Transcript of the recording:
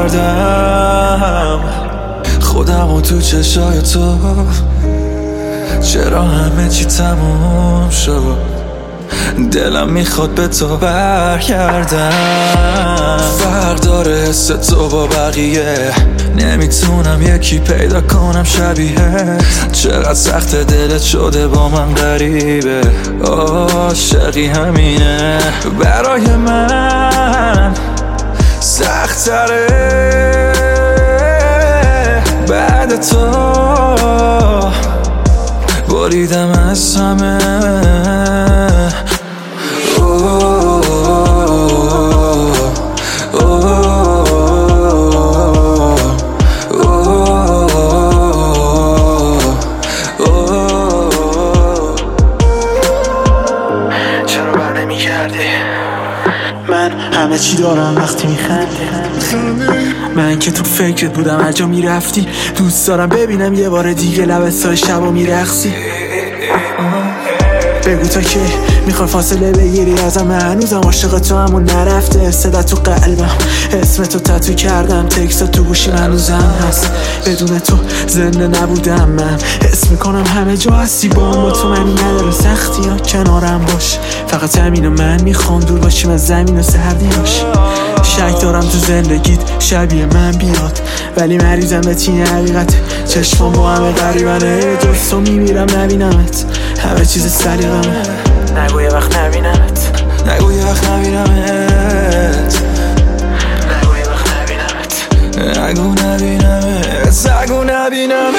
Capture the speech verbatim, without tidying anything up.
کردم خودم و تو چشای تو، چرا همه چی تموم شد؟ دلم میخواد به تو برگردم. فرق داره حس تو با بقیه، نمیتونم یکی پیدا کنم شبیه. چقدر سخت دلت شده با من غریبه، عاشقی همینه برای من سخت تره. بعد تو بریدم از همه. چرا بر نمی کردی؟ من همه چی دارم وقتی میخندی. من که تو فکرت بودم هر جا میرفتی. دوست دارم ببینم یه بار دیگه لبسای شبا میرقصی. بگو تا که میخوای فاصله بگیری ازم، هنوزم عاشق تو همون نرفته. صدا تو قلبم، اسم تو تتو کردم، تکست تو گوشی هنوزم هست. بدون تو زنده نبودم من، حس میکنم همه جا هستی با هم. مطمئنی نداره سختی ها کنارم باش، فقط همینو من میخوام، دور باشیم از زمین و سردیاش. شک دارم تو زندگیت شبیه من بیاد، ولی مریضم به تین حقیقت. چشمام با همه غریبنه، دوستو میمیرم نبینمت، همه چیز سلیقمه. نگو یه وقت نبینمت، نگو یه وقت نبینمت، نگو یه وقت نبینمت، نگو نبینمت، نگو نبینمت.